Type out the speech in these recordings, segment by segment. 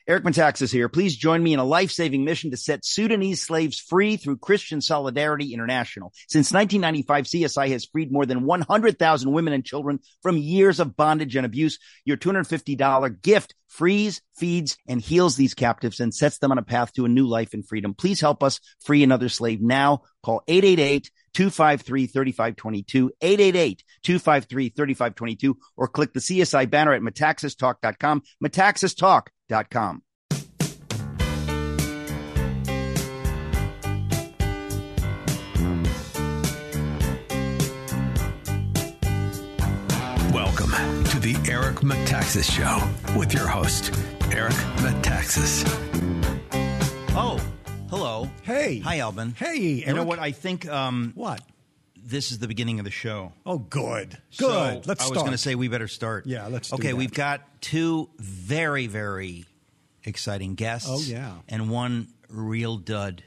Eric Metaxas here. Please join me in a life-saving mission to set Sudanese slaves free through Christian Solidarity International. Since 1995, CSI has freed more than 100,000 women and children from years of bondage and abuse. Your $250 gift frees, feeds, and heals these captives and sets them on a path to a new life in freedom. Please help us free another slave now. Call 888-253-3522, 888-253-3522, or click the CSI banner at metaxastalk.com, metaxastalk.com. Welcome to the Eric Metaxas Show with your host, Eric Metaxas. Oh, hello. Hey. Hi, Alvin. Hey, Eric. You know what? I think what? This is the beginning of the show. Oh, good. So Good. Let's I start. was going to say we better start. Yeah, let's do Okay, that. we've got two very, very exciting guests. Oh, yeah. And one real dud.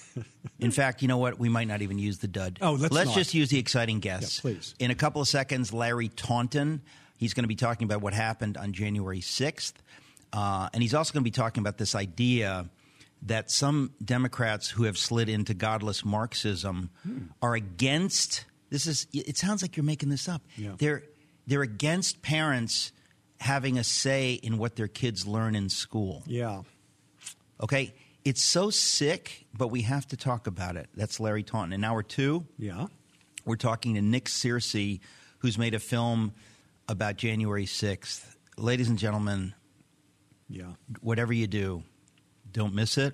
In fact, you know what? We might not even use the dud. Oh, let's not. just use the exciting guests. Yeah, please. In a couple of seconds, Larry Taunton. He's going to be talking about what happened on January 6th. And he's also going to be talking about this idea that some Democrats who have slid into godless Marxism are against – it sounds like you're making this up. Yeah. They're against parents having a say in what their kids learn in school. Yeah. Okay? It's so sick, but we have to talk about it. That's Larry Taunton. In hour two, Yeah. we're talking to Nick Searcy, who's made a film about January 6th. Ladies and gentlemen, Yeah. whatever you do, don't miss it.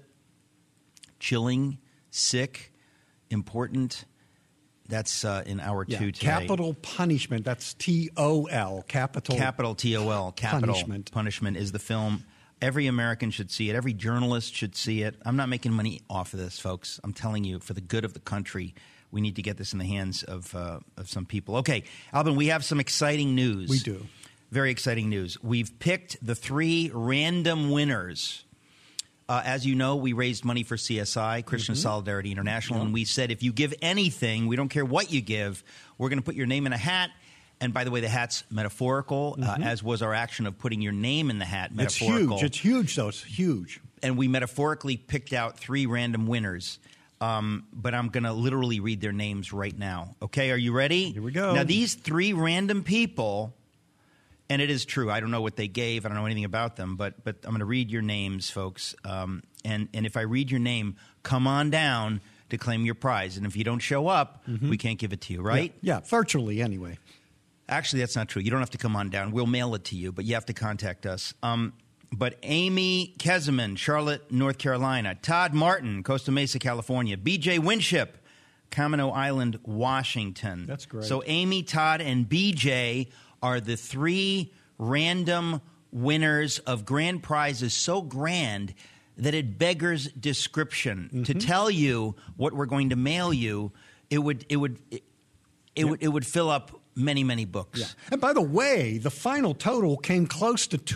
Chilling, sick, important. That's in hour Yeah. two today. Capital punishment. That's TOL. Capital. Capital TOL. Capital Punishment. is the film. Every American should see it. Every journalist should see it. I'm not making money off of this, folks. I'm telling you, for the good of the country, we need to get this in the hands of some people. Okay, Alvin, we have some exciting news. We do. Very exciting news. We've picked the three random winners. As you know, we raised money for CSI, Christian Solidarity International, and we said if you give anything, we don't care what you give, we're going to put your name in a hat. And by the way, the hat's metaphorical, as was our action of putting your name in the hat, metaphorical. It's huge, though. It's huge. And we metaphorically picked out three random winners. But I'm going to literally read their names right now. Okay, are you ready? Here we go. Now, these three random people, and it is true, I don't know what they gave. I don't know anything about them, but I'm going to read your names, folks. And if I read your name, come on down to claim your prize. And if you don't show up, we can't give it to you, right? Yeah. Virtually, anyway. Actually, that's not true. You don't have to come on down. We'll mail it to you, but you have to contact us. But Amy Keseman, Charlotte, North Carolina. Todd Martin, Costa Mesa, California. BJ Winship, Camino Island, Washington. That's great. So Amy, Todd, and BJ are the three random winners of grand prizes so grand that it beggars description. To tell you what we're going to mail you, it would fill up many, many books. Yeah. And by the way, the final total came close to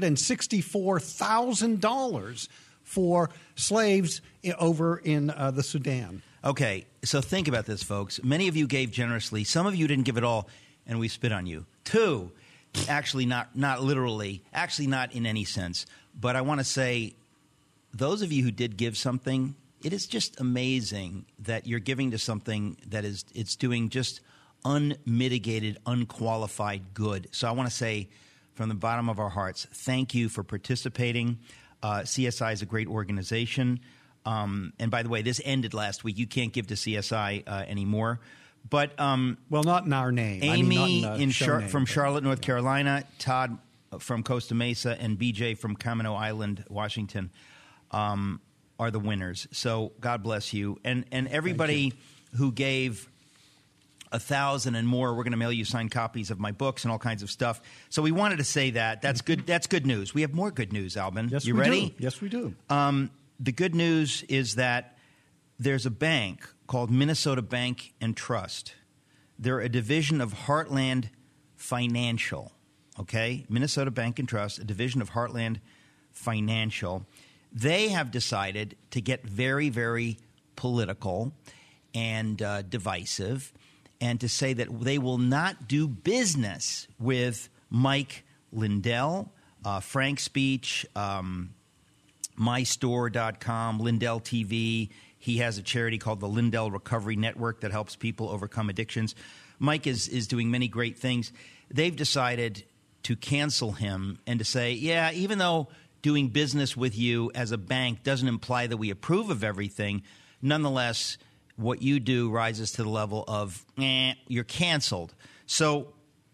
$264,000 for slaves over in the Sudan. Okay, so think about this, folks. Many of you gave generously. Some of you didn't give it all, and we spit on you. Two, actually not literally, actually not in any sense. But I want to say, those of you who did give something, it is just amazing that you're giving to something that it's doing just unmitigated, unqualified good. So I want to say from the bottom of our hearts, thank you for participating. CSI is a great organization. And by the way, this ended last week. You can't give to CSI anymore. But well, not in our name. Amy not in show name, from Charlotte, North Carolina, Todd from Costa Mesa, and BJ from Camino Island, Washington, are the winners. So God bless you. And everybody who gave 1,000 and more, we're going to mail you signed copies of my books and all kinds of stuff. So we wanted to say that. That's good. That's good news. We have more good news, Albin. Yes, you we ready? do. Yes, we do. The good news is that there's a bank called Minnesota Bank and Trust. They're a division of Heartland Financial. Okay? Minnesota Bank and Trust, a division of Heartland Financial. They have decided to get very, very political and divisive, and to say that they will not do business with Mike Lindell, Frank Speech, mystore.com, Lindell TV. He has a charity called the Lindell Recovery Network that helps people overcome addictions. Mike is doing many great things. They've decided to cancel him and to say, yeah, even though doing business with you as a bank doesn't imply that we approve of everything, nonetheless, what you do rises to the level of, you're canceled. So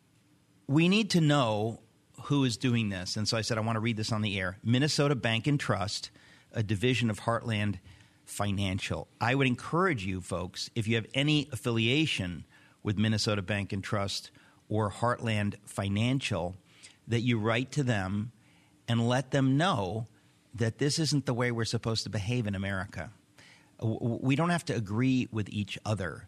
we need to know who is doing this. And so I said, I want to read this on the air. Minnesota Bank and Trust, a division of Heartland Financial. I would encourage you folks, if you have any affiliation with Minnesota Bank and Trust or Heartland Financial, that you write to them and let them know that this isn't the way we're supposed to behave in America. We don't have to agree with each other.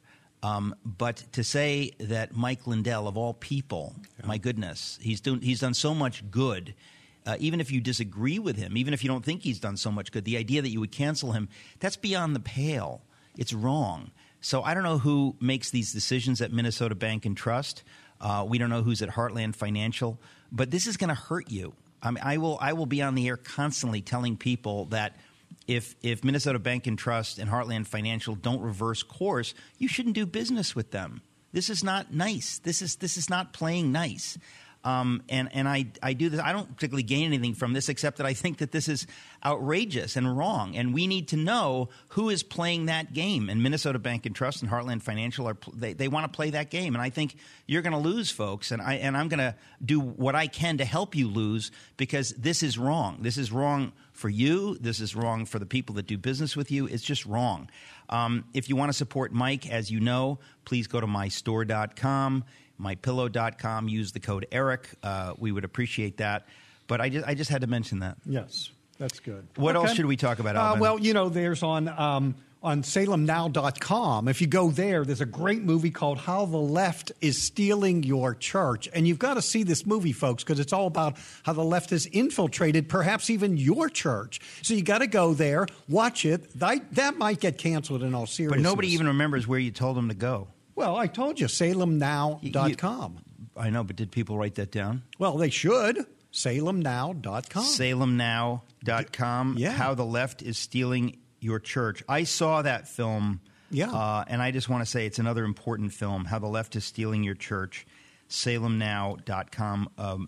But to say that Mike Lindell, of all people, my goodness, he's done so much good. Even if you disagree with him, even if you don't think he's done so much good, the idea that you would cancel him, that's beyond the pale. It's wrong. So I don't know who makes these decisions at Minnesota Bank and Trust. We don't know who's at Heartland Financial. But this is going to hurt you. I mean, I will be on the air constantly telling people that if Minnesota Bank and Trust and Heartland Financial don't reverse course, you shouldn't do business with them. This is not nice. This is not playing nice. And I do this. I don't particularly gain anything from this except that I think that this is outrageous and wrong. And we need to know who is playing that game. And Minnesota Bank and Trust and Heartland Financial they want to play that game. And I think you're going to lose, folks. And I'm going to do what I can to help you lose because this is wrong. This is wrong for you. This is wrong for the people that do business with you. It's just wrong. If you want to support Mike, as you know, please go to mystore.com. mypillow.com. Use the code ERIC. We would appreciate that. But I just had to mention that. Yes, that's good. What else should we talk about, Alvin? Well, there's on salemnow.com. If you go there, there's a great movie called How the Left is Stealing Your Church. And you've got to see this movie, folks, because it's all about how the left has infiltrated perhaps even your church. So you got to go there, watch it. That might get canceled in all seriousness. But nobody even remembers where you told them to go. Well, I told you, salemnow.com. I know, but did people write that down? Well, they should. salemnow.com. salemnow.com. Yeah. How the Left is Stealing Your Church. I saw that film. Yeah. And I just want to say it's another important film, How the Left is Stealing Your Church. salemnow.com.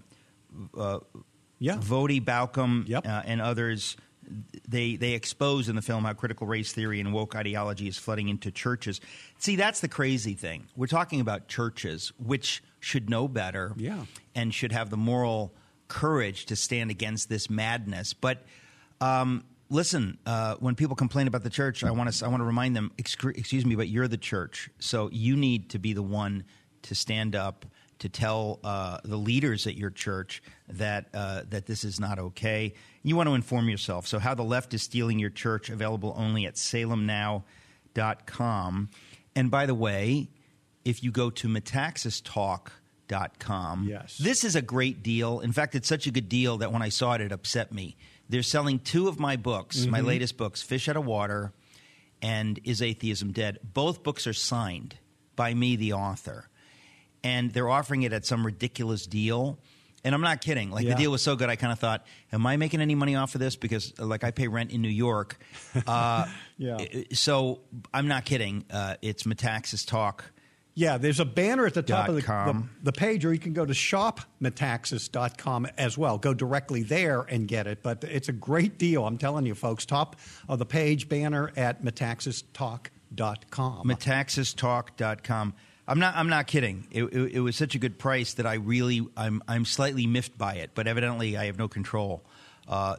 Voddie Baucham and others, they expose in the film how critical race theory and woke ideology is flooding into churches. See, that's the crazy thing. We're talking about churches, which should know better and should have the moral courage to stand against this madness. But listen, when people complain about the church, I want to remind them, excuse me, but you're the church. So you need to be the one to stand up to tell the leaders at your church that this is not okay. You want to inform yourself. So How the Left is Stealing Your Church, available only at salemnow.com. And by the way, if you go to metaxastalk.com, this is a great deal. In fact, it's such a good deal that when I saw it, it upset me. They're selling two of my books, my latest books, Fish Out of Water and Is Atheism Dead? Both books are signed by me, the author. And they're offering it at some ridiculous deal. And I'm not kidding. Like, the deal was so good, I kind of thought, am I making any money off of this? Because, like, I pay rent in New York. So I'm not kidding. It's Metaxas Talk. Yeah, there's a banner at the top of the page, or you can go to shopmetaxas.com as well. Go directly there and get it. But it's a great deal. I'm telling you, folks. Top of the page banner at metaxastalk.com. Metaxastalk.com. I'm not kidding. It was such a good price that I'm slightly miffed by it, but evidently I have no control. Here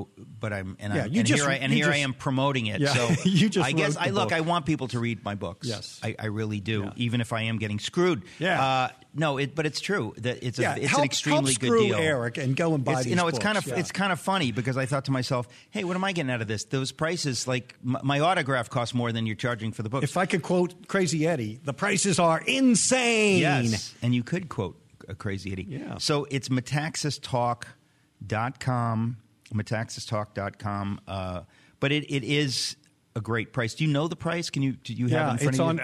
I am promoting it. Yeah, so you just I guess book. I want people to read my books. Yes, I really do. Even if I am getting screwed. Yeah. But it's true that it's an help extremely good screw deal. Eric and go and buy these books. It's kind of funny because I thought to myself, hey, what am I getting out of this? Those prices, like my autograph costs more than you're charging for the books. If I could quote Crazy Eddie, the prices are insane. Yes, and you could quote Crazy Eddie. Yeah. So it's metaxastalk.com, metaxastalk.com. But it is a great price. Do you know the price? Do you have it in front of you? It's on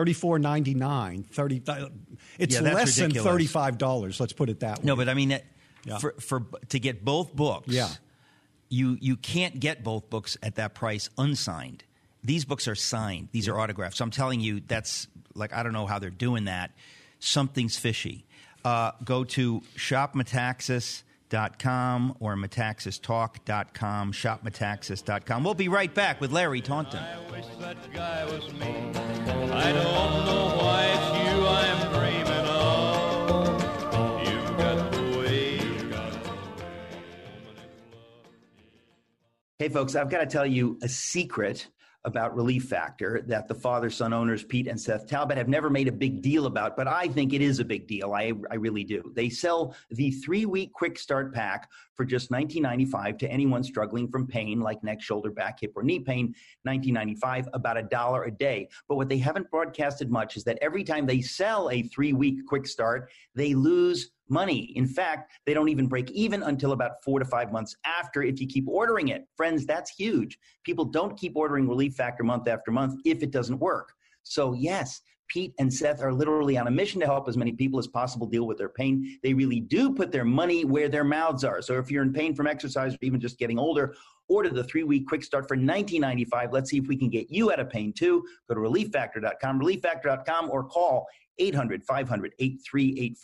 $34.99. It's less than $35. Let's put it that way. No, but I mean, to get both books, you can't get both books at that price unsigned. These books are signed. These are autographed. So I'm telling you, that's like, I don't know how they're doing that. Something's fishy. Go to shopmetaxas.com or metaxastalk.com, shopmetaxas.com. We'll be right back with Larry Taunton. I wish that guy was me. I don't know why it's you I'm dreaming of. You've got the way, you've got the way. Hey, folks, I've got to tell you a secret about Relief Factor that the father-son owners, Pete and Seth Talbot, have never made a big deal about, but I think it is a big deal. I really do. They sell the 3-week quick start pack for just $19.95 to anyone struggling from pain like neck, shoulder, back, hip, or knee pain, $19.95, about $1 a day. But what they haven't broadcasted much is that every time they sell a 3-week quick start, they lose money. In fact, they don't even break even until about 4 to 5 months after if you keep ordering it. Friends, that's huge. People don't keep ordering Relief Factor month after month if it doesn't work. So yes, Pete and Seth are literally on a mission to help as many people as possible deal with their pain. They really do put their money where their mouths are. So if you're in pain from exercise or even just getting older, order the 3-week quick start for $19.95. Let's see if we can get you out of pain too. Go to relieffactor.com, relieffactor.com, or call 800-500-8384,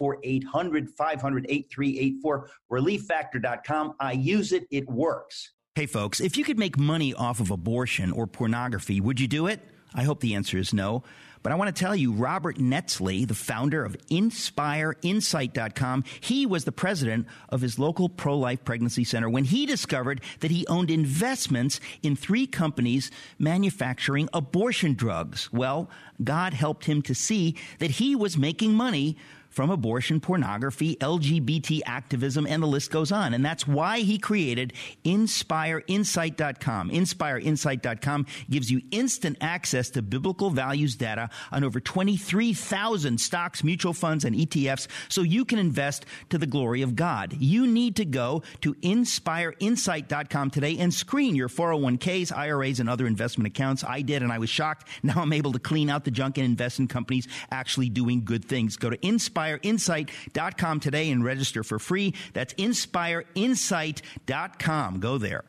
800-500-8384, relieffactor.com. I use it. It works. Hey, folks, if you could make money off of abortion or pornography, would you do it? I hope the answer is no. But I want to tell you, Robert Netzley, the founder of InspireInsight.com, he was the president of his local pro-life pregnancy center when he discovered that he owned investments in 3 companies manufacturing abortion drugs. Well, God helped him to see that he was making money from abortion, pornography, LGBT activism, and the list goes on. And that's why he created InspireInsight.com. InspireInsight.com gives you instant access to biblical values data on over 23,000 stocks, mutual funds, and ETFs so you can invest to the glory of God. You need to go to InspireInsight.com today and screen your 401ks, IRAs, and other investment accounts. I did, and I was shocked. Now I'm able to clean out the junk and invest in companies actually doing good things. Go to InspireInsight.com today and register for free. That's InspireInsight.com. Go there.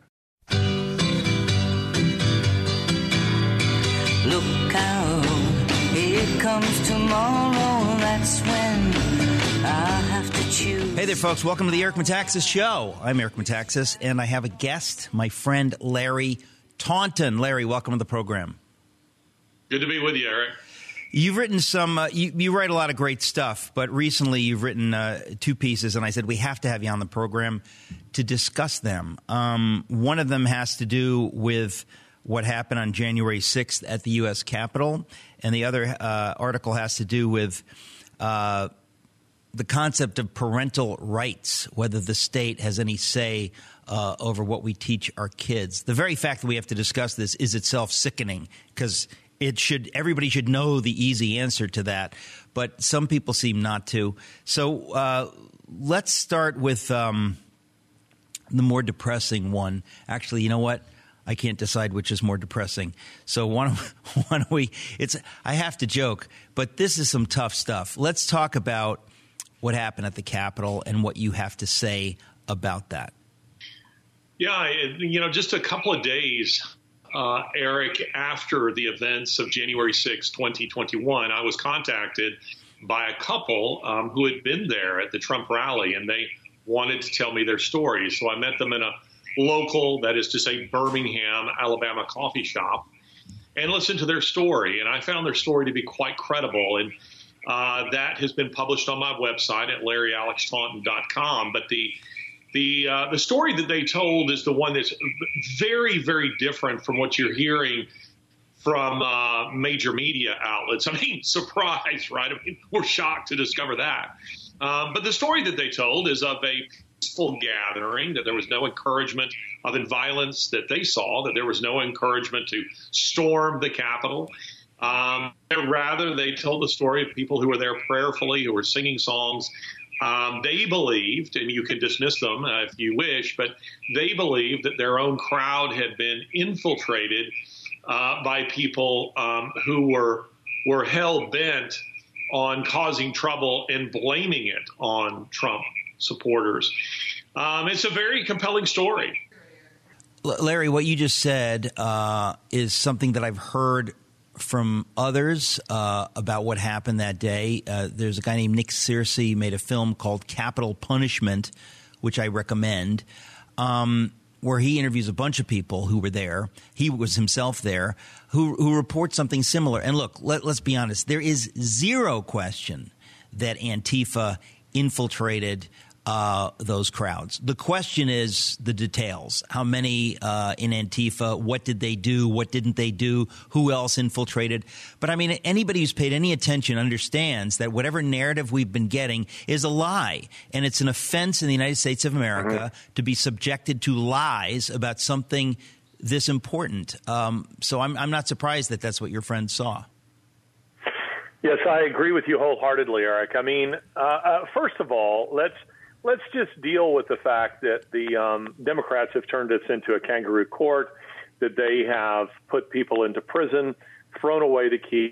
Look out, here comes tomorrow. That's when I'll have to choose. Hey there, folks. Welcome to the Eric Metaxas Show. I'm Eric Metaxas, and I have a guest, my friend Larry Taunton. Larry, welcome to the program. Good to be with you, Eric. You've written some, you write a lot of great stuff, but recently you've written 2 pieces, and I said we have to have you on the program to discuss them. One of them has to do with what happened on January 6th at the U.S. Capitol, and the other article has to do with the concept of parental rights, whether the state has any say over what we teach our kids. The very fact that we have to discuss this is itself sickening, because everybody should know the easy answer to that, but some people seem not to. So let's start with the more depressing one. Actually, you know what? I can't decide which is more depressing. So why don't we? I have to joke, but this is some tough stuff. Let's talk about what happened at the Capitol and what you have to say about that. Yeah, just a couple of days, Eric, after the events of January 6, 2021, I was contacted by a couple who had been there at the Trump rally, and they wanted to tell me their story. So I met them in a local, that is to say, Birmingham, Alabama coffee shop, and listened to their story. And I found their story to be quite credible. And that has been published on my website at LarryAlexTaunton.com. But the story that they told is the one that's very, very different from what you're hearing from major media outlets. I mean, surprise, right? I mean, we're shocked to discover that. But the story that they told is of a peaceful gathering, that there was no encouragement of violence that they saw, that there was no encouragement to storm the Capitol. Rather, they told the story of people who were there prayerfully, who were singing songs. They believed, and you can dismiss them if you wish, but they believed that their own crowd had been infiltrated by people who were hell-bent on causing trouble and blaming it on Trump supporters. It's a very compelling story. Larry, what you just said is something that I've heard from others about what happened that day. There's a guy named Nick Searcy who made a film called Capital Punishment, which I recommend, where he interviews a bunch of people who were there. He was himself there, who report something similar. And look, let's be honest. There is zero question that Antifa infiltrated those crowds. The question is the details. How many in Antifa? What did they do? What didn't they do? Who else infiltrated? But I mean, anybody who's paid any attention understands that whatever narrative we've been getting is a lie. And it's an offense in the United States of America to be subjected to lies about something this important. So I'm not surprised that that's what your friend saw. Yes, I agree with you wholeheartedly, Eric. I mean, first of all, let's just deal with the fact that the Democrats have turned this into a kangaroo court, that they have put people into prison, thrown away the key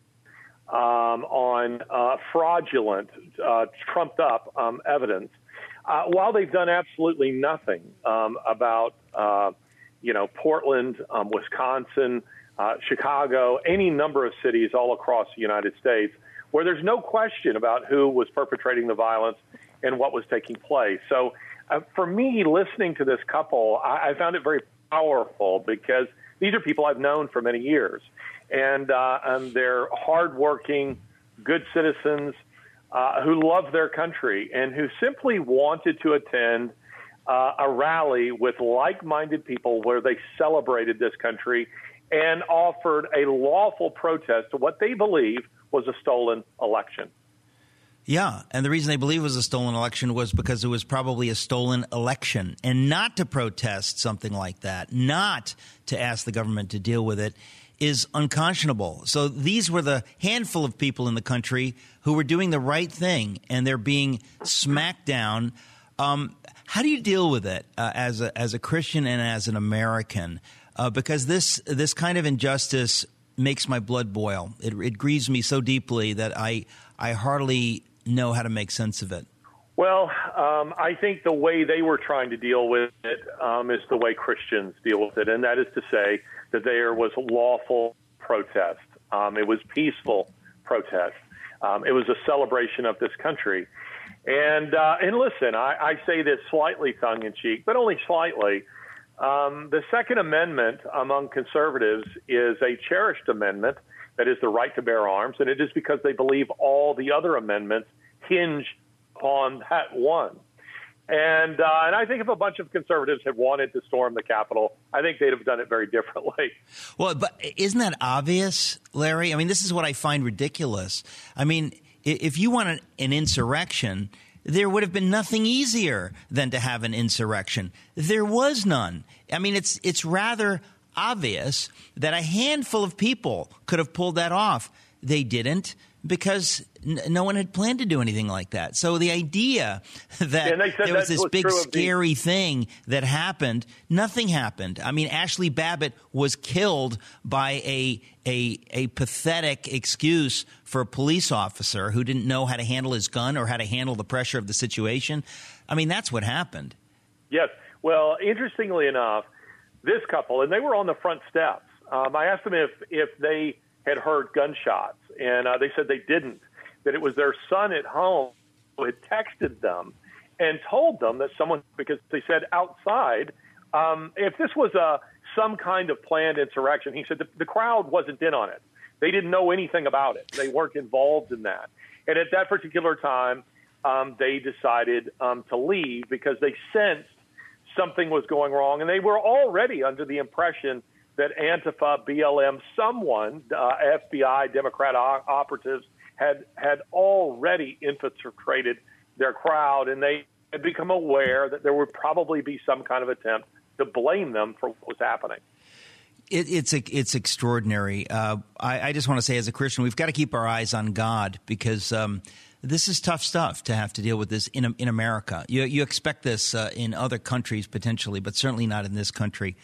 on fraudulent, trumped-up evidence, while they've done absolutely nothing about, Portland, Wisconsin, Chicago, any number of cities all across the United States, where there's no question about who was perpetrating the violence and what was taking place. So for me, listening to this couple, I found it very powerful because these are people I've known for many years. And they're hardworking, good citizens who love their country and who simply wanted to attend a rally with like-minded people where they celebrated this country and offered a lawful protest to what they believe was a stolen election. Yeah, and the reason they believe it was a stolen election was because it was probably a stolen election. And not to protest something like that, not to ask the government to deal with it, is unconscionable. So these were the handful of people in the country who were doing the right thing, and they're being smacked down. How do you deal with it as a Christian and as an American? Because this kind of injustice makes my blood boil. It grieves me so deeply that I hardly know how to make sense of it. Well, I think the way they were trying to deal with it is the way Christians deal with it, and that is to say that there was lawful protest. It was peaceful protest. It was a celebration of this country. And listen, I say this slightly tongue-in-cheek, but only slightly. The Second Amendment among conservatives is a cherished amendment, that is the right to bear arms, and it is because they believe all the other amendments hinge on that one. And I think if a bunch of conservatives had wanted to storm the Capitol, I think they'd have done it very differently. Well, but isn't that obvious, Larry? I mean, this is what I find ridiculous. I mean, if you want an insurrection, there would have been nothing easier than to have an insurrection. There was none. I mean, it's rather obvious that a handful of people could have pulled that off. They didn't, because no one had planned to do anything like that. So the idea that there was this big scary thing that happened, nothing happened. I mean, Ashley Babbitt was killed by a pathetic excuse for a police officer who didn't know how to handle his gun or how to handle the pressure of the situation. I mean, that's what happened. Yes. Well, interestingly enough, this couple, and they were on the front steps. I asked them if they had heard gunshots, and they said they didn't, that it was their son at home who had texted them and told them that someone, because they said outside, if this was some kind of planned insurrection, he said the crowd wasn't in on it. They didn't know anything about it. They weren't involved in that. And at that particular time, they decided to leave because they sensed something was going wrong, and they were already under the impression that Antifa, BLM, someone, FBI, Democrat operatives had already infiltrated their crowd, and they had become aware that there would probably be some kind of attempt to blame them for what was happening. It's extraordinary. I just want to say, as a Christian, we've got to keep our eyes on God, because this is tough stuff to have to deal with this in America. You expect this in other countries potentially, but certainly not in this country.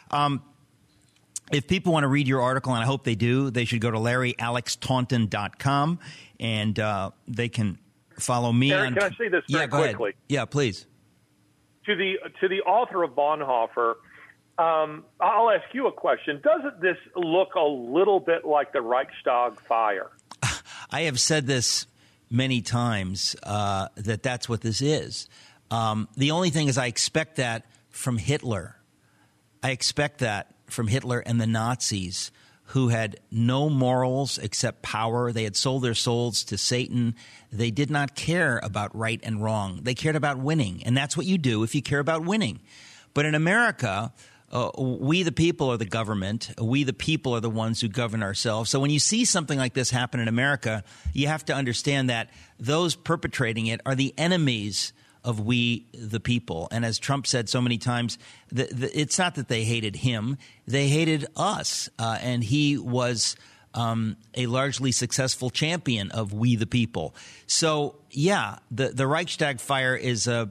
If people want to read your article, and I hope they do, they should go to LarryAlexTaunton.com, and they can follow me. Eric, can I say this very quickly? Ahead. Yeah, please. To the author of Bonhoeffer, I'll ask you a question. Doesn't this look a little bit like the Reichstag fire? I have said this many times that that's what this is. The only thing is I expect that from Hitler. I expect that from Hitler and the Nazis, who had no morals except power. They had sold their souls to Satan. They did not care about right and wrong. They cared about winning, and that's what you do if you care about winning. But in America, we the people are the government. We the people are the ones who govern ourselves. So when you see something like this happen in America, you have to understand that those perpetrating it are the enemies of we the people. And as Trump said so many times, it's not that they hated him. They hated us. And he was a largely successful champion of we the people. So, yeah, the Reichstag fire is a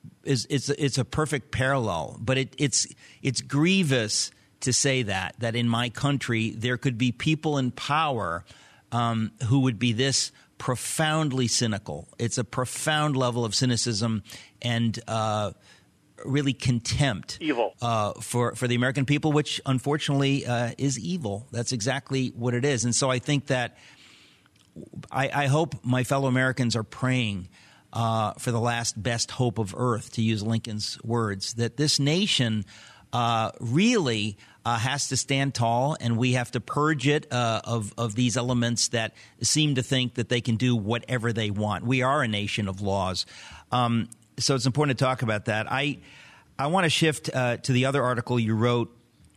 perfect parallel. But it's grievous to say that in my country there could be people in power who would be this profoundly cynical. It's a profound level of cynicism and really contempt evil for the American people, which unfortunately is evil. That's exactly what it is. And so I think that I hope my fellow Americans are praying for the last best hope of earth, to use Lincoln's words, that this nation really has to stand tall, and we have to purge it of these elements that seem to think that they can do whatever they want. We are a nation of laws. So it's important to talk about that. I want to shift to the other article you wrote.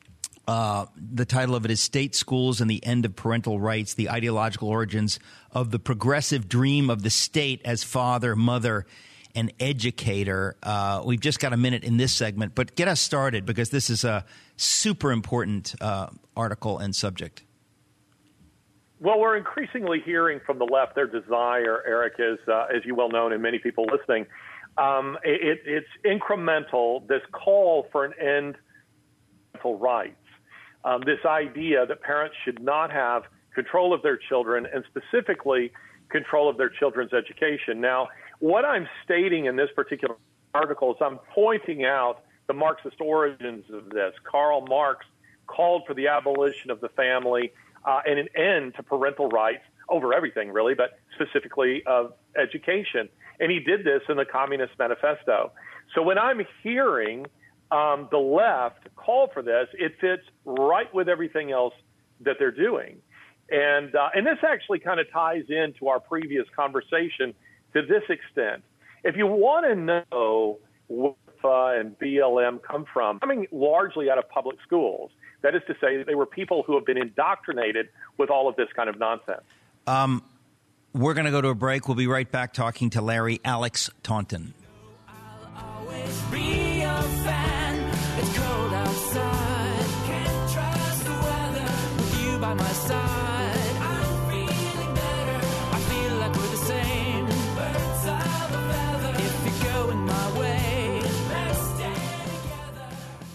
The title of it is State Schools and the End of Parental Rights, the Ideological Origins of the Progressive Dream of the State as Father, Mother, and Educator. We've just got a minute in this segment, but get us started because this is a super important article and subject. Well, we're increasingly hearing from the left their desire, Eric, is, as you well know, and many people listening, it's incremental, this call for an end to parental rights, this idea that parents should not have control of their children and specifically control of their children's education. Now, what I'm stating in this particular article is I'm pointing out the Marxist origins of this. Karl Marx called for the abolition of the family and an end to parental rights over everything, really, but specifically of education. And he did this in the Communist Manifesto. So when I'm hearing the left call for this, it fits right with everything else that they're doing. And this actually kind of ties into our previous conversation to this extent. If you want to know where WIFA and BLM come from, coming largely out of public schools. That is to say, they were people who have been indoctrinated with all of this kind of nonsense. We're going to go to a break. We'll be right back talking to Larry Alex Taunton. I'll always be a fan. It's cold outside. Can't trust the weather with you by my side. I'm feeling better. I feel like we're the same. Birds of a feather. If you're going my way, let's stay together.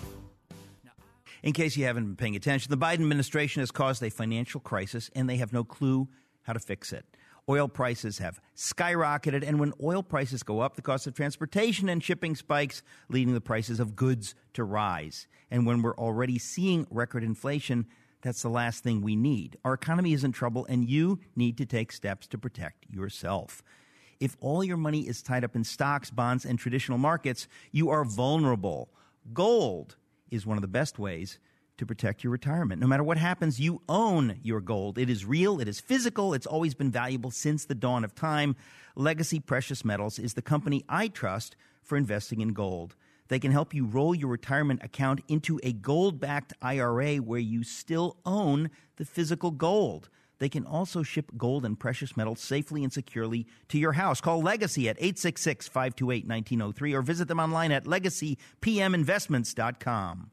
In case you haven't been paying attention, the Biden administration has caused a financial crisis, and they have no clue how to fix it. Oil prices have skyrocketed, and when oil prices go up, the cost of transportation and shipping spikes, leading the prices of goods to rise. And when we're already seeing record inflation, that's the last thing we need. Our economy is in trouble, and you need to take steps to protect yourself. If all your money is tied up in stocks, bonds, and traditional markets, you are vulnerable. Gold is one of the best ways to protect your retirement. No matter what happens, you own your gold. It is real. It is physical. It's always been valuable since the dawn of time. Legacy Precious Metals is the company I trust for investing in gold. They can help you roll your retirement account into a gold-backed IRA where you still own the physical gold. They can also ship gold and precious metals safely and securely to your house. Call Legacy at 866-528-1903 or visit them online at legacypminvestments.com.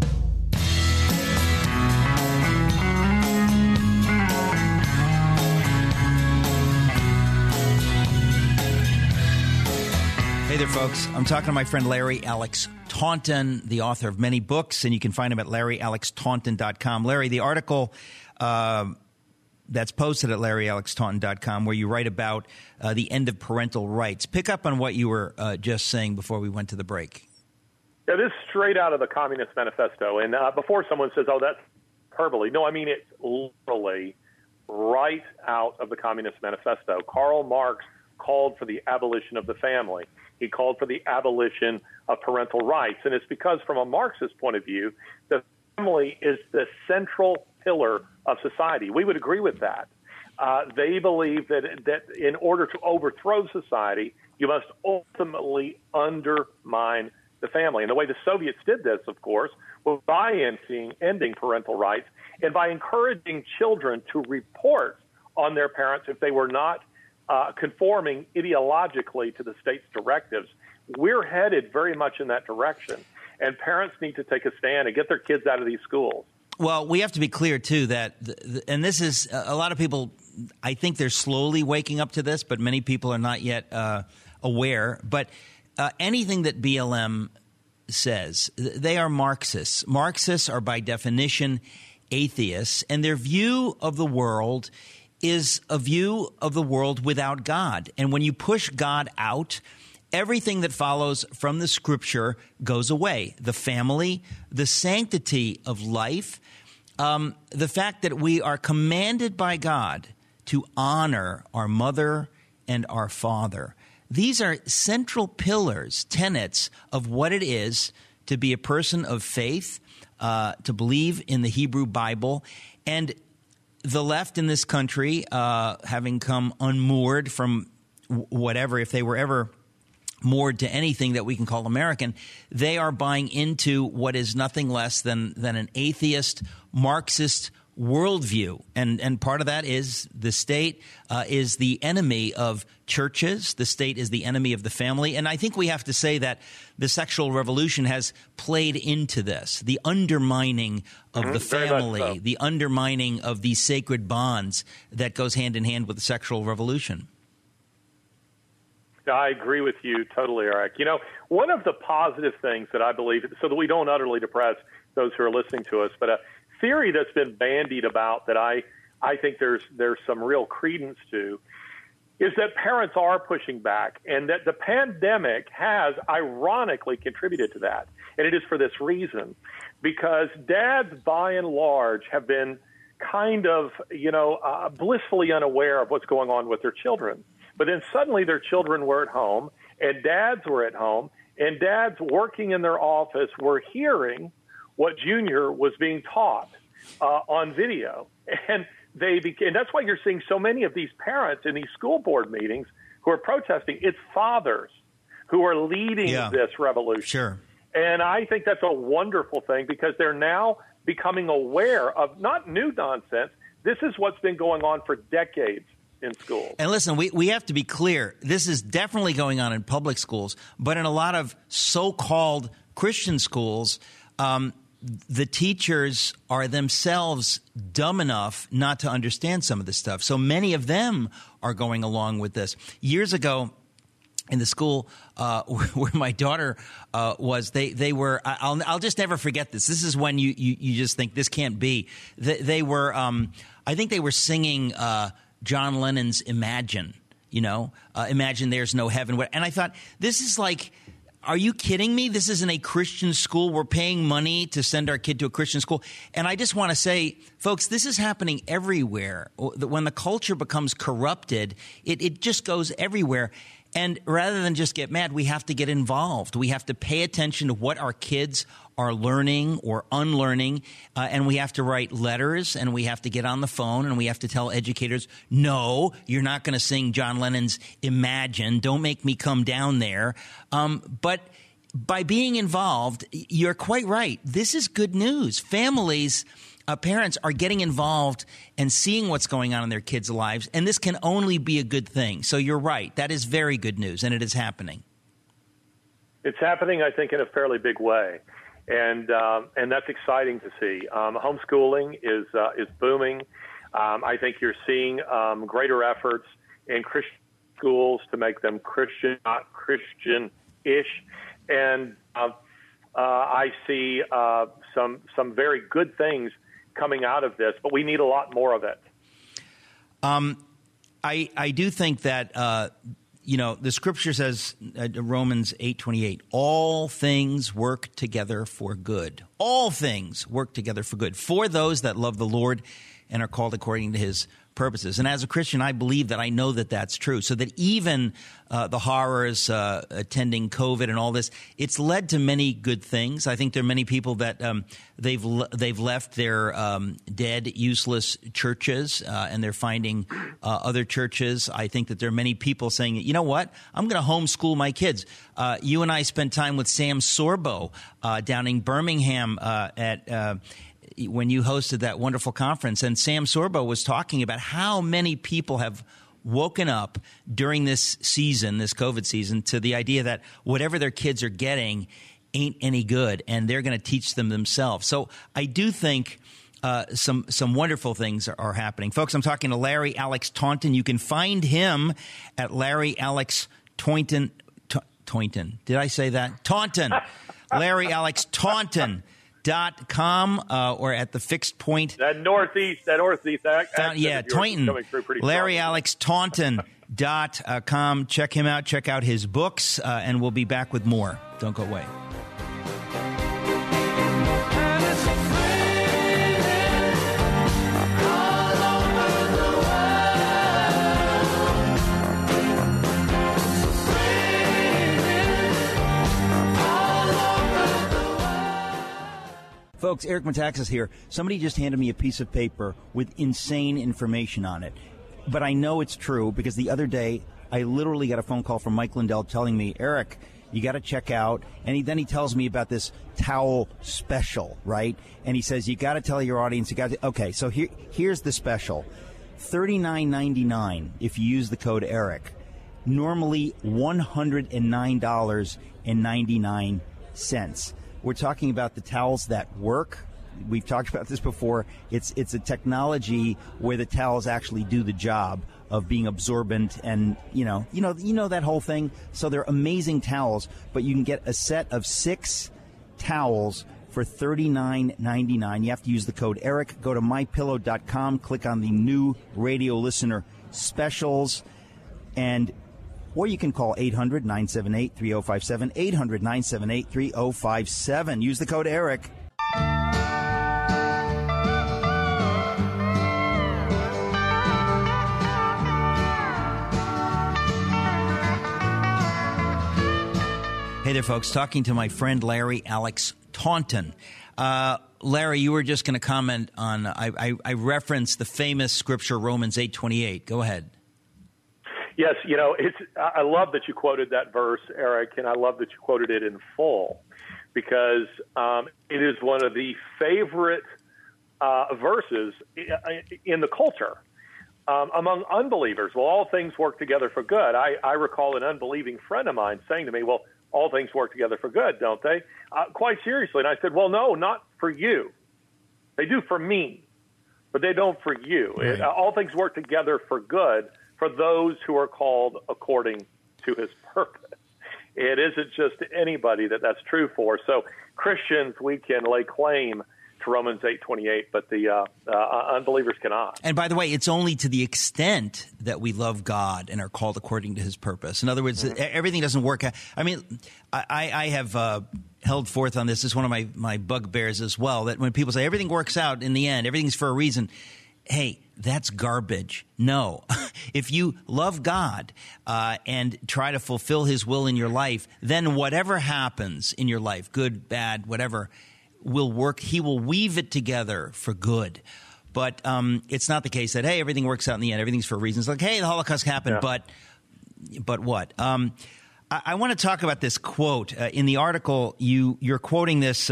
Hey there, folks. I'm talking to my friend Larry Alex Taunton, the author of many books, and you can find him at LarryAlexTaunton.com. Larry, the article that's posted at LarryAlexTaunton.com where you write about the end of parental rights. Pick up on what you were just saying before we went to the break. Yeah, this is straight out of the Communist Manifesto. And before someone says, oh, that's hyperbole, no, I mean it's literally right out of the Communist Manifesto. Karl Marx called for the abolition of the family. He called for the abolition of parental rights. And it's because, from a Marxist point of view, the family is the central pillar of society. We would agree with that. They believe that in order to overthrow society, you must ultimately undermine the family. And the way the Soviets did this, of course, was by ending parental rights and by encouraging children to report on their parents if they were not conforming ideologically to the state's directives. We're headed very much in that direction, and parents need to take a stand and get their kids out of these schools. Well, we have to be clear, too, that and this is a lot of people, I think they're slowly waking up to this, but many people are not yet aware. But anything that BLM says, they are Marxists. Marxists are, by definition, atheists, and their view of the world is a view of the world without God. And when you push God out, everything that follows from the Scripture goes away. The family, the sanctity of life, the fact that we are commanded by God to honor our mother and our father. These are central pillars, tenets of what it is to be a person of faith, to believe in the Hebrew Bible. And the left in this country, having come unmoored from whatever, if they were ever moored to anything that we can call American, they are buying into what is nothing less than an atheist, Marxist worldview. And part of that is the state is the enemy of churches. The state is the enemy of the family. And I think we have to say that the sexual revolution has played into this, the undermining of the family, the undermining of these sacred bonds that goes hand in hand with the sexual revolution. I agree with you totally, Eric. You know, one of the positive things that I believe, so that we don't utterly depress those who are listening to us, but a theory that's been bandied about that I think there's some real credence to is that parents are pushing back, and that the pandemic has ironically contributed to that. And it is for this reason, because dads by and large have been kind of, blissfully unaware of what's going on with their children. But then suddenly their children were at home, and dads were at home, and dads working in their office were hearing what Junior was being taught on video. And that's why you're seeing so many of these parents in these school board meetings who are protesting. It's fathers who are leading this revolution. Sure. And I think that's a wonderful thing, because they're now becoming aware of not new nonsense. This is what's been going on for decades in schools. And listen, we have to be clear. This is definitely going on in public schools, but in a lot of so-called Christian schools, the teachers are themselves dumb enough not to understand some of this stuff. So many of them are going along with this. Years ago, in the school where my daughter was, they were. I'll just never forget this. This is when you just think this can't be. They were. I think they were singing John Lennon's "Imagine." Imagine there's no heaven. And I thought, this is like, are you kidding me? This isn't a Christian school. We're paying money to send our kid to a Christian school. And I just want to say, folks, this is happening everywhere. When the culture becomes corrupted, it just goes everywhere. And rather than just get mad, we have to get involved. We have to pay attention to what our kids are learning or unlearning, and we have to write letters, and we have to get on the phone, and we have to tell educators, no, you're not going to sing John Lennon's Imagine. Don't make me come down there. But by being involved, you're quite right. This is good news. Families, parents are getting involved and seeing what's going on in their kids' lives, and this can only be a good thing. So you're right. That is very good news, and it is happening. It's happening, I think, in a fairly big way. And that's exciting to see. Homeschooling is booming. I think you're seeing greater efforts in Christian schools to make them Christian, not Christian-ish. And I see some very good things coming out of this, but we need a lot more of it. I do think that the scripture says, Romans 8:28, all things work together for good. All things work together for good for those that love the Lord and are called according to his purposes. And as a Christian, I believe that I know that that's true. So that even the horrors attending COVID and all this, it's led to many good things. I think there are many people that they've left their dead, useless churches, and they're finding other churches. I think that there are many people saying, you know what, I'm going to homeschool my kids. You and I spent time with Sam Sorbo down in Birmingham when you hosted that wonderful conference, and Sam Sorbo was talking about how many people have woken up during this season, this COVID season, to the idea that whatever their kids are getting ain't any good, and they're going to teach them themselves. So I do think some wonderful things are happening. Folks, I'm talking to Larry Alex Taunton. You can find him at Larry Alex Taunton. Did I say that? Taunton. Larry Alex Taunton. .com or at the Fixed Point. That northeast accent. Yeah, Taunton. Larry Alex Taunton.com. Check him out. Check out his books, and we'll be back with more. Don't go away. Folks, Eric Metaxas here. Somebody just handed me a piece of paper with insane information on it. But I know it's true because the other day I literally got a phone call from Mike Lindell telling me, Eric, you got to check out. And then he tells me about this towel special, right? And he says, you got to tell your audience. Okay, so here's the special. $39.99 if you use the code Eric. Normally $109.99. We're talking about the towels that work. We've talked about this before. It's a technology where the towels actually do the job of being absorbent, and you know that whole thing. So they're amazing towels, but you can get a set of 6 towels for $39.99. You have to use the code Eric. Go to mypillow.com, click on the new radio listener specials, or you can call 800-978-3057, 800-978-3057. Use the code Eric. Hey there, folks. Talking to my friend Larry Alex Taunton. Larry, you were just going to comment on, I referenced the famous scripture, Romans 8:28. Go ahead. Yes, I love that you quoted that verse, Eric, and I love that you quoted it in full because it is one of the favorite verses in the culture among unbelievers. Well, all things work together for good. I recall an unbelieving friend of mine saying to me, well, all things work together for good, don't they? Quite seriously. And I said, well, no, not for you. They do for me, but they don't for you. Right. All things work together for good for those who are called according to his purpose. It isn't just anybody that's true for. So Christians, we can lay claim to Romans 8:28, but the unbelievers cannot. And by the way, it's only to the extent that we love God and are called according to his purpose. In other words, everything doesn't work out. I mean, I have held forth on this. This is one of my bugbears as well, that when people say everything works out in the end, everything's for a reason, hey, that's garbage. No. If you love God and try to fulfill his will in your life, then whatever happens in your life, good, bad, whatever, will work. He will weave it together for good. But it's not the case that, hey, everything works out in the end. Everything's for a reason. It's like, hey, the Holocaust happened, but what? I want to talk about this quote. In the article, you're quoting this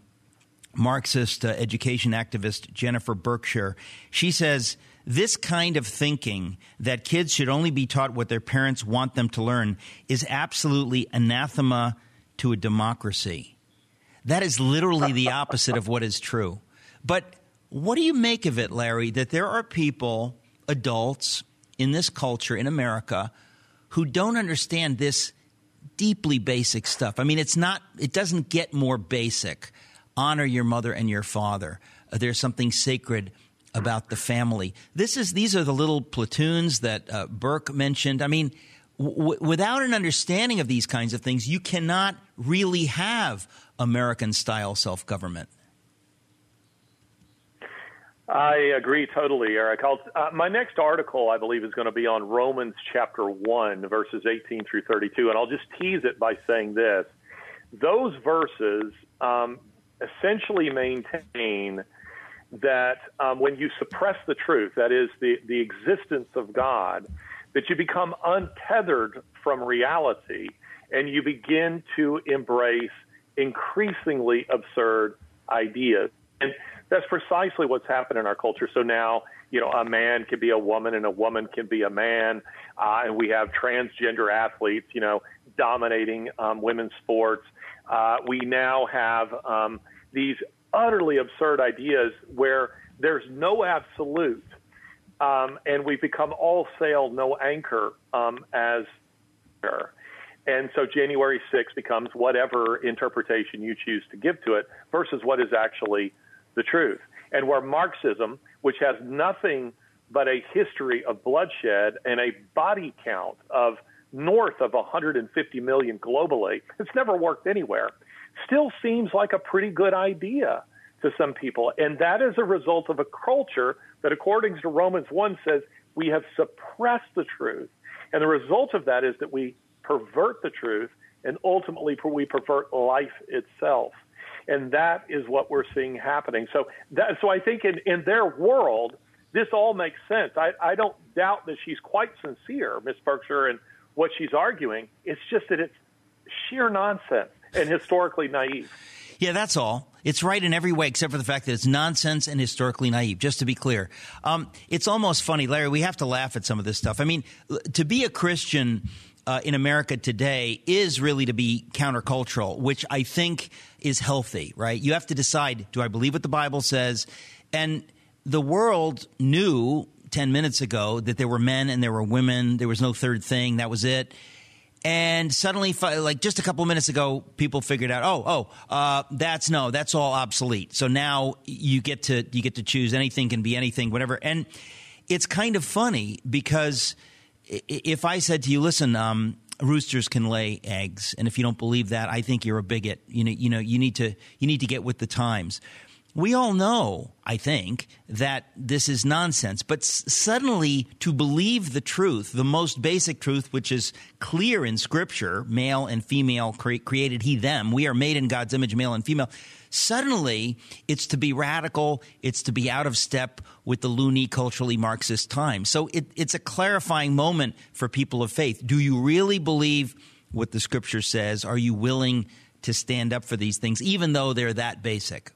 Marxist education activist Jennifer Berkshire. She says, this kind of thinking that kids should only be taught what their parents want them to learn is absolutely anathema to a democracy. That is literally the opposite of what is true. But what do you make of it, Larry, that there are people, adults in this culture in America, who don't understand this deeply basic stuff? I mean, it doesn't get more basic. Honor your mother and your father. There's something sacred about the family. These are the little platoons that Burke mentioned. I mean, without an understanding of these kinds of things, you cannot really have American-style self-government. I agree totally, Eric. My next article, I believe, is going to be on Romans chapter 1, verses 18 through 32, and I'll just tease it by saying this. Those verses essentially maintain that when you suppress the truth, that is, the existence of God, that you become untethered from reality and you begin to embrace increasingly absurd ideas. And that's precisely what's happened in our culture. So now, a man can be a woman and a woman can be a man. And we have transgender athletes, dominating women's sports. We now have these utterly absurd ideas where there's no absolute. And we've become all sail, no anchor as her. And so January 6th becomes whatever interpretation you choose to give to it versus what is actually the truth. And where Marxism, which has nothing but a history of bloodshed and a body count of north of 150 million globally, it's never worked anywhere, still seems like a pretty good idea to some people. And that is a result of a culture that, according to Romans 1, says we have suppressed the truth. And the result of that is that we pervert the truth, and ultimately we pervert life itself. And that is what we're seeing happening. So I think in their world, this all makes sense. I don't doubt that she's quite sincere, Ms. Berkshire, in what she's arguing. It's just that it's sheer nonsense and historically naive. Yeah, that's all. It's right in every way except for the fact that it's nonsense and historically naive, just to be clear. It's almost funny, Larry, we have to laugh at some of this stuff. I mean, to be a Christian in America today is really to be countercultural, which I think is healthy, right? You have to decide, do I believe what the Bible says? And the world knew 10 minutes ago that there were men and there were women. There was no third thing. That was it. And suddenly, like just a couple of minutes ago, people figured out, that's all obsolete. So now you get to choose. Anything can be anything, whatever. And it's kind of funny because if I said to you, listen, roosters can lay eggs, and if you don't believe that, I think you're a bigot. You need to get with the times. We all know, I think, that this is nonsense. But suddenly, to believe the truth, the most basic truth, which is clear in Scripture, male and female created he, them. We are made in God's image, male and female. Suddenly, it's to be radical. It's to be out of step with the loony, culturally Marxist time. So it's a clarifying moment for people of faith. Do you really believe what the Scripture says? Are you willing to stand up for these things, even though they're that basic?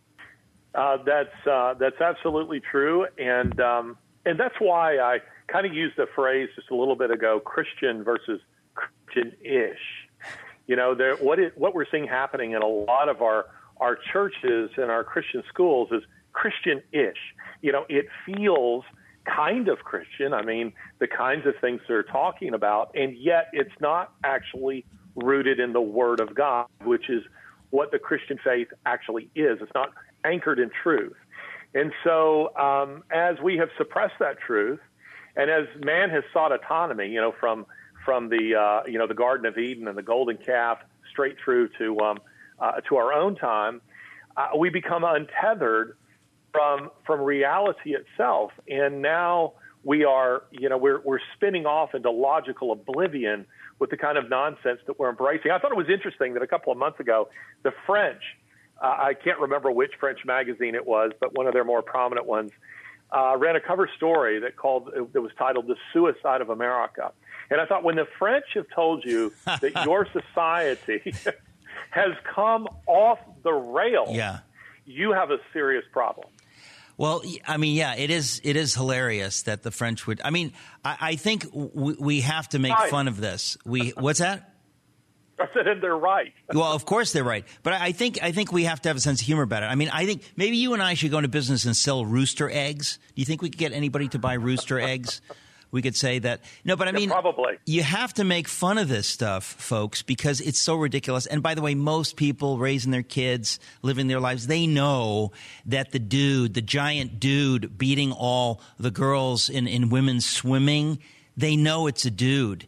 That's absolutely true, and that's why I kind of used the phrase just a little bit ago: Christian versus Christian-ish. What we're seeing happening in a lot of our churches and our Christian schools is Christian-ish. It feels kind of Christian. I mean, the kinds of things they're talking about, and yet it's not actually rooted in the Word of God, which is what the Christian faith actually is. It's not anchored in truth. And so as we have suppressed that truth, and as man has sought autonomy, from the Garden of Eden and the golden calf straight through to our own time, we become untethered from reality itself. And now we are, we're spinning off into logical oblivion with the kind of nonsense that we're embracing. I thought it was interesting that a couple of months ago, the French, I can't remember which French magazine it was, but one of their more prominent ones, ran a cover story that was titled "The Suicide of America." And I thought, when the French have told you that your society has come off the rails, you have a serious problem. Well, I mean, yeah, it is hilarious that the French would. I mean, I think we have to make fun of this. What's that? I said, and they're right. Well, of course they're right. But I think we have to have a sense of humor about it. I mean, I think maybe you and I should go into business and sell rooster eggs. Do you think we could get anybody to buy rooster eggs? We could say that. No, but I mean, probably. You have to make fun of this stuff, folks, because it's so ridiculous. And by the way, most people raising their kids, living their lives, they know that the giant dude beating all the girls in women's swimming, they know it's a dude.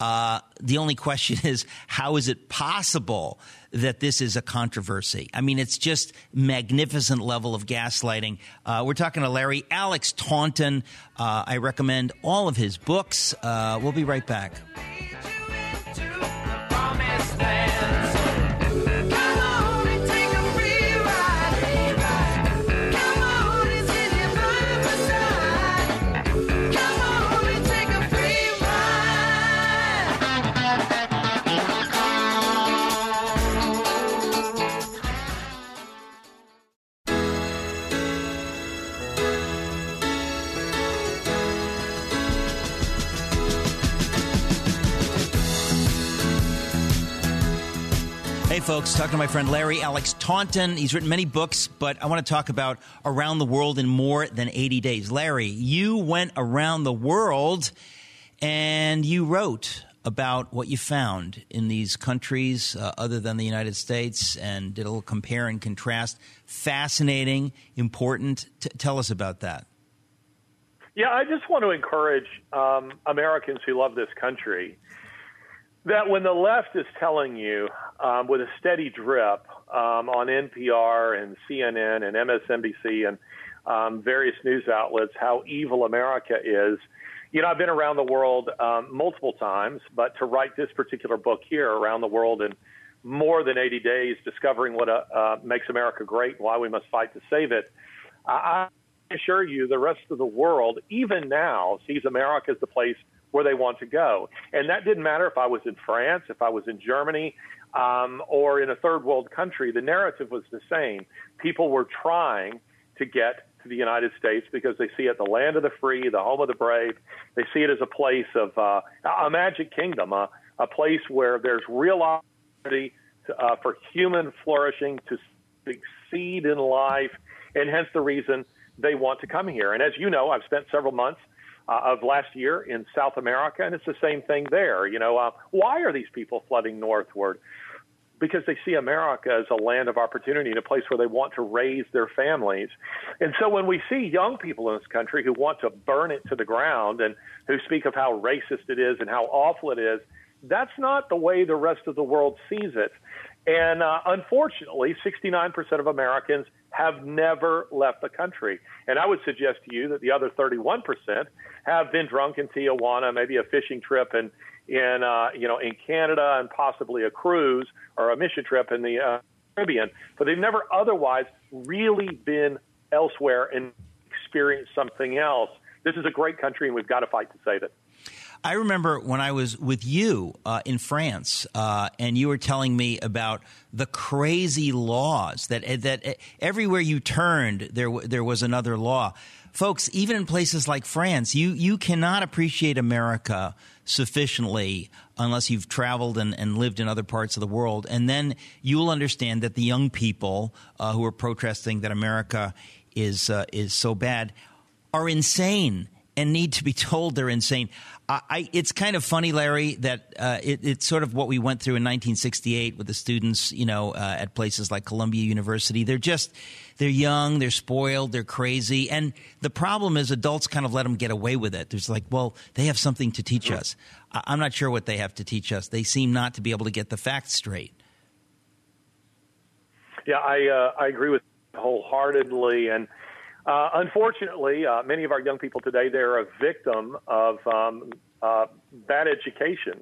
The only question is, how is it possible that this is a controversy? I mean, it's just magnificent level of gaslighting. We're talking to Larry Alex Taunton. I recommend all of his books. We'll be right back. Hey, folks, talking to my friend Larry Alex Taunton. He's written many books, but I want to talk about around the world in more than 80 days. Larry, you went around the world and you wrote about what you found in these countries other than the United States and did a little compare and contrast. Fascinating, important. Tell us about that. Yeah, I just want to encourage Americans who love this country that when the left is telling you with a steady drip on NPR and CNN and MSNBC and various news outlets how evil America is, you know, I've been around the world multiple times, but to write this particular book here, Around the World in more than 80 days, discovering what makes America great, why we must fight to save it, I assure you the rest of the world, even now, sees America as the place where they want to go. And that didn't matter if I was in France, if I was in Germany, or in a third world country. The narrative was the same. People were trying to get to the United States because they see it the land of the free, the home of the brave. They see it as a place of a magic kingdom, a place where there's real opportunity for human flourishing to succeed in life, and hence the reason they want to come here. And as you know, I've spent several months of last year in South America, and it's the same thing there. You know, why are these people flooding northward? Because they see America as a land of opportunity and a place where they want to raise their families. And so when we see young people in this country who want to burn it to the ground and who speak of how racist it is and how awful it is, that's not the way the rest of the world sees it. And unfortunately, 69% of Americans have never left the country. And I would suggest to you that the other 31% have been drunk in Tijuana, maybe a fishing trip in Canada, and possibly a cruise or a mission trip in the Caribbean. But they've never otherwise really been elsewhere and experienced something else. This is a great country, and we've got to fight to save it. I remember when I was with you in France, and you were telling me about the crazy laws that everywhere you turned, there was another law. Folks, even in places like France, you cannot appreciate America sufficiently unless you've traveled and lived in other parts of the world. And then you'll understand that the young people who are protesting that America is so bad are insane and need to be told they're insane. It's kind of funny, Larry, that it's sort of what we went through in 1968 with the students, at places like Columbia University. They're young, they're spoiled, they're crazy. And the problem is adults kind of let them get away with it. There's like, well, they have something to teach us. I'm not sure what they have to teach us. They seem not to be able to get the facts straight. Yeah, I agree with you wholeheartedly. And unfortunately, many of our young people today, they're a victim of bad education,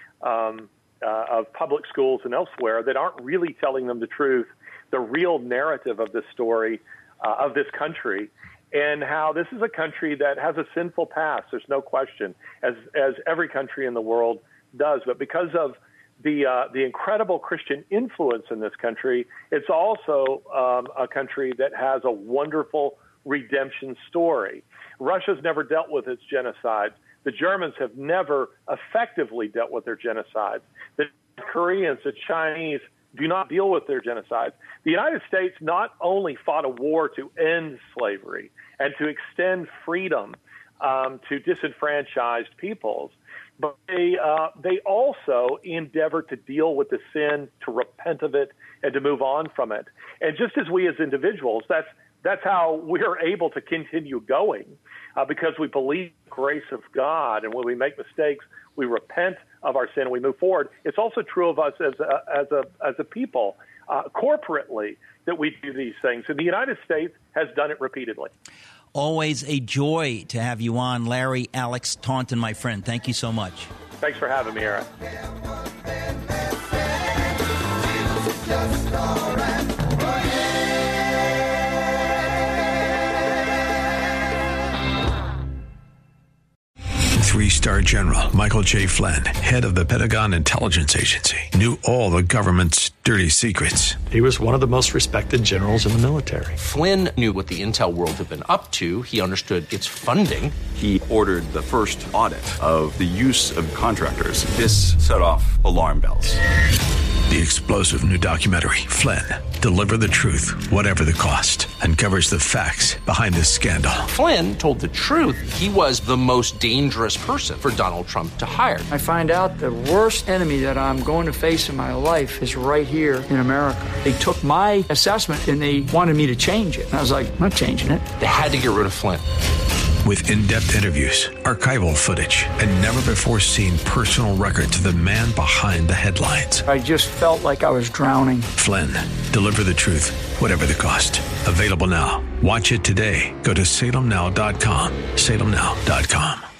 of public schools and elsewhere that aren't really telling them the truth, the real narrative of this story, of this country, and how this is a country that has a sinful past. There's no question, as every country in the world does. But because of the incredible Christian influence in this country, it's also a country that has a wonderful redemption story. Russia's never dealt with its genocides. The Germans have never effectively dealt with their genocides. The Koreans, the Chinese do not deal with their genocides. The United States not only fought a war to end slavery and to extend freedom to disenfranchised peoples, but they also endeavored to deal with the sin, to repent of it, and to move on from it. And just as we as individuals, that's how we're able to continue going, because we believe the grace of God. And when we make mistakes, we repent of our sin and we move forward. It's also true of us as a people, corporately, that we do these things. And the United States has done it repeatedly. Always a joy to have you on, Larry Alex Taunton, my friend. Thank you so much. Thanks for having me, Eric. Three-star General Michael J. Flynn, head of the Pentagon Intelligence Agency, knew all the government's dirty secrets. He was one of the most respected generals in the military. Flynn knew what the intel world had been up to. He understood its funding. He ordered the first audit of the use of contractors. This set off alarm bells. The explosive new documentary, Flynn, Deliver the Truth, Whatever the Cost, uncovers the facts behind this scandal. Flynn told the truth. He was the most dangerous person for Donald Trump to hire. I find out the worst enemy that I'm going to face in my life is right here in America. They took my assessment and they wanted me to change it. And I was like, I'm not changing it. They had to get rid of Flynn. With in-depth interviews, archival footage, and never-before-seen personal records of the man behind the headlines. I just felt like I was drowning. Flynn, Deliver the Truth, Whatever the Cost. Available now. Watch it today. Go to salemnow.com. salemnow.com.